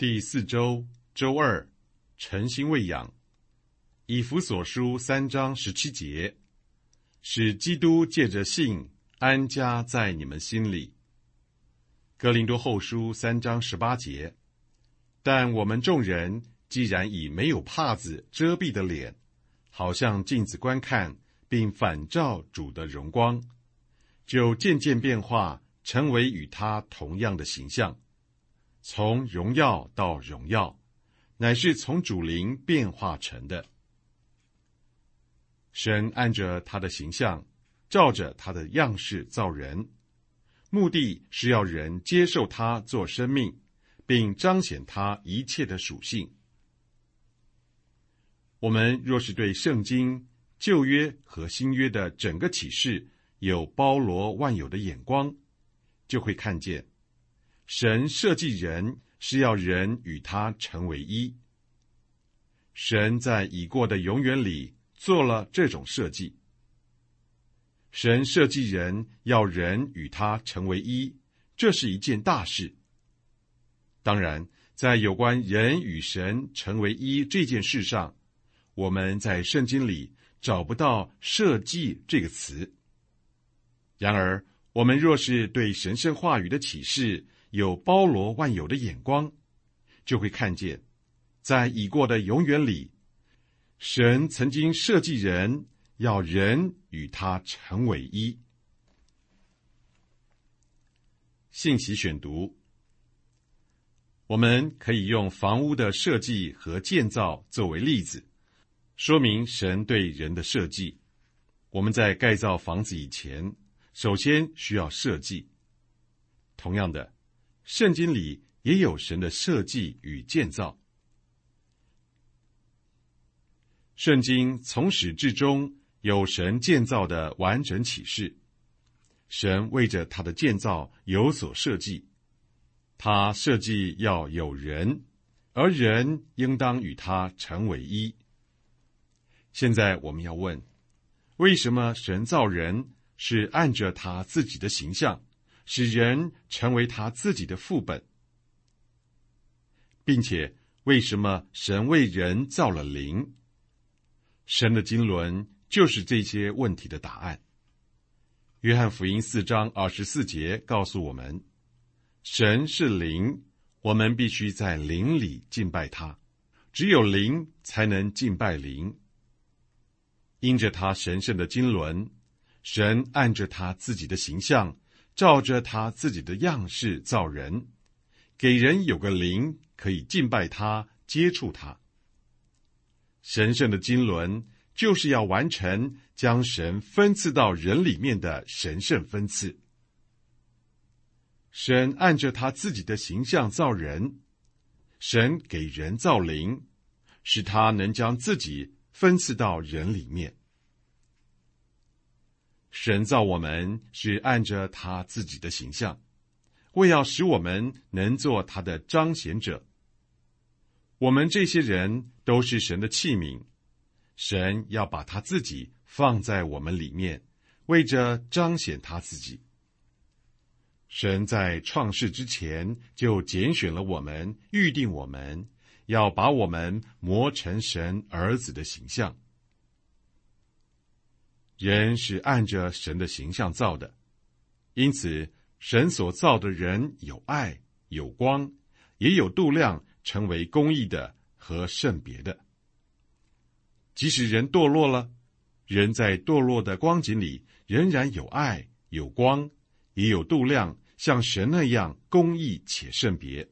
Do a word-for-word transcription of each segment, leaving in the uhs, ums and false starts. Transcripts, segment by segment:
第四周周二，晨星喂养。以弗所书三章十七节，使基督借着信安家在你们心里。哥林多后书三章十八节，但我们众人既然以没有帕子遮蔽的脸，好像镜子观看，并反照主的荣光，就渐渐变化，成为与他同样的形象，从荣耀到荣耀，乃是从主灵变化成的。神按着他的形象，照着他的样式造人，目的是要人接受他做生命，并彰显他一切的属性。我们若是对圣经旧约和新约的整个启示有包罗万有的眼光，就会看见神设计人是要人与他成为一。神在已过的永远里做了这种设计。神设计人要人与他成为一，这是一件大事。当然，在有关人与神成为一这件事上，我们在圣经里找不到设计这个词。然而，我们若是对神圣话语的启示有包罗万有的眼光，就会看见，在已过的永远里，神曾经设计人，要人与他成为一。信息选读，我们可以用房屋的设计和建造作为例子，说明神对人的设计。我们在盖造房子以前，首先需要设计。同样的，圣经里也有神的设计与建造。圣经从始至终有神建造的完整启示，神为着他的建造有所设计，他设计要有人，而人应当与他成为一。现在我们要问，为什么神造人是按着他自己的形象，使人成为他自己的副本，并且为什么神为人造了灵？神的经纶就是这些问题的答案。约翰福音四章二十四节告诉我们，神是灵，我们必须在灵里敬拜他，只有灵才能敬拜灵。因着他神圣的经纶，神按着他自己的形象，照着他自己的样式造人，给人有个灵可以敬拜他，接触他。神圣的经纶就是要完成将神分赐到人里面的神圣分赐。神按着他自己的形象造人，神给人造灵，使他能将自己分赐到人里面。神造我们是按着他自己的形象，为要使我们能做他的彰显者。我们这些人都是神的器皿，神要把他自己放在我们里面，为着彰显他自己。神在创世之前就拣选了我们，预定我们，要把我们磨成神儿子的形象。人是按着神的形象造的，因此神所造的人有爱，有光，也有度量，成为公义的和圣别的。即使人堕落了，人在堕落的光景里仍然有爱，有光，也有度量，像神那样公义且圣别。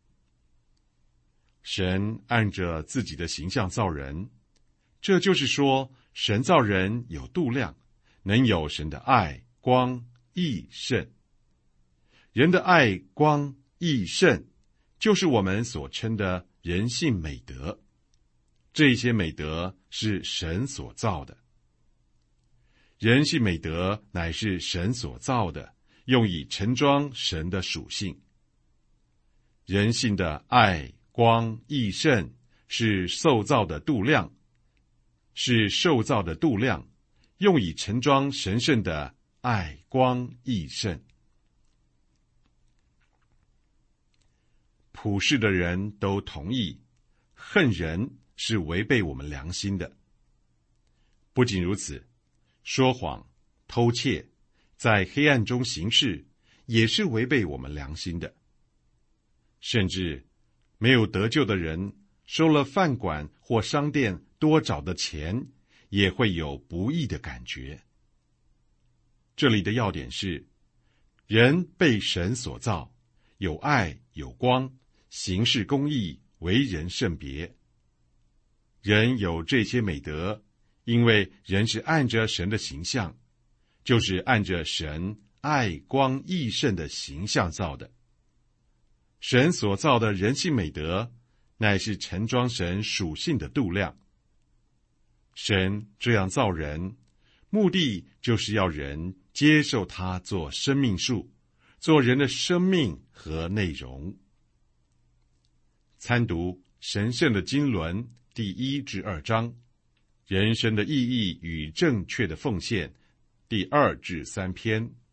神按着自己的形象造人，这就是说，神造人有度量，能有神的爱、光、义、圣。人的爱、光、义、圣，就是我们所称的人性美德。这些美德是神所造的。人性美德乃是神所造的，用以盛装神的属性。人性的爱、光、义、圣是受造的度量，是受造的度量，用以盛装神圣的爱、光、义、圣。 普世的人都同意，恨人是违背我们良心的。不仅如此，说谎、偷窃，在黑暗中行事，也是违背我们良心的。甚至没有得救的人，收了饭馆或商店多找的钱，也会有不义的感觉。这里的要点是，人被神所造，有爱有光，行事公义，为人圣别。人有这些美德，因为人是按着神的形象，就是按着神爱光义圣的形象造的。神所造的人性美德，乃是盛装神属性的度量。神这样造人，目的就是要人接受他做生命树，做人的生命和内容。参读神圣的经纶第一至二章，人生的意义与正确的奉献第二至三篇。